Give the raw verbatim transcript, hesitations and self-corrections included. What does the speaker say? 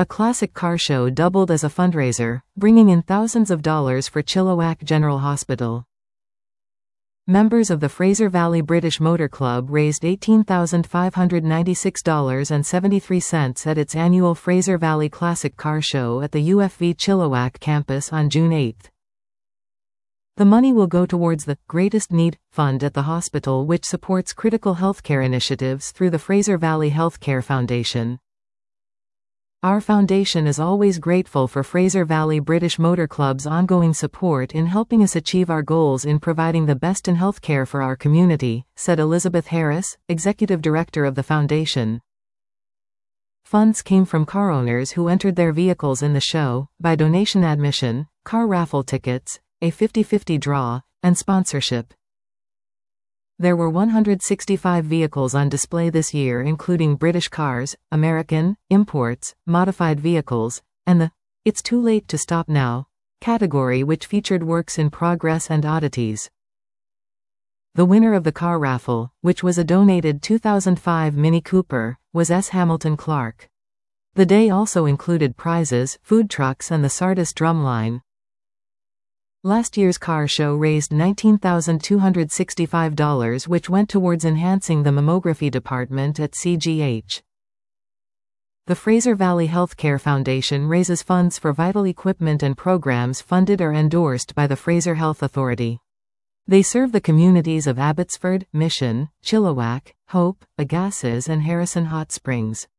A classic car show doubled as a fundraiser, bringing in thousands of dollars for Chilliwack General Hospital. Members of the Fraser Valley British Motor Club raised eighteen thousand five hundred ninety-six dollars and seventy-three cents at its annual Fraser Valley Classic Car Show at the U F V Chilliwack campus on June eighth. The money will go towards the Greatest Need Fund at the hospital, which supports critical healthcare initiatives through the Fraser Valley Healthcare Foundation. Our foundation is always grateful for Fraser Valley British Motor Club's ongoing support in helping us achieve our goals in providing the best in healthcare for our community, said Elizabeth Harris, Executive Director of the foundation. Funds came from car owners who entered their vehicles in the show, by donation admission, car raffle tickets, a fifty-fifty draw, and sponsorship. There were one hundred sixty-five vehicles on display this year, including British cars, American, imports, modified vehicles, and the It's Too Late to Stop Now category, which featured works in progress and oddities. The winner of the car raffle, which was a donated two thousand five Mini Cooper, was S. Hamilton Clark. The day also included prizes, food trucks, and the Sardis drumline. Last year's car show raised nineteen thousand two hundred sixty-five dollars, which went towards enhancing the mammography department at C G H. The Fraser Valley Healthcare Foundation raises funds for vital equipment and programs funded or endorsed by the Fraser Health Authority. They serve the communities of Abbotsford, Mission, Chilliwack, Hope, Agassiz, and Harrison Hot Springs.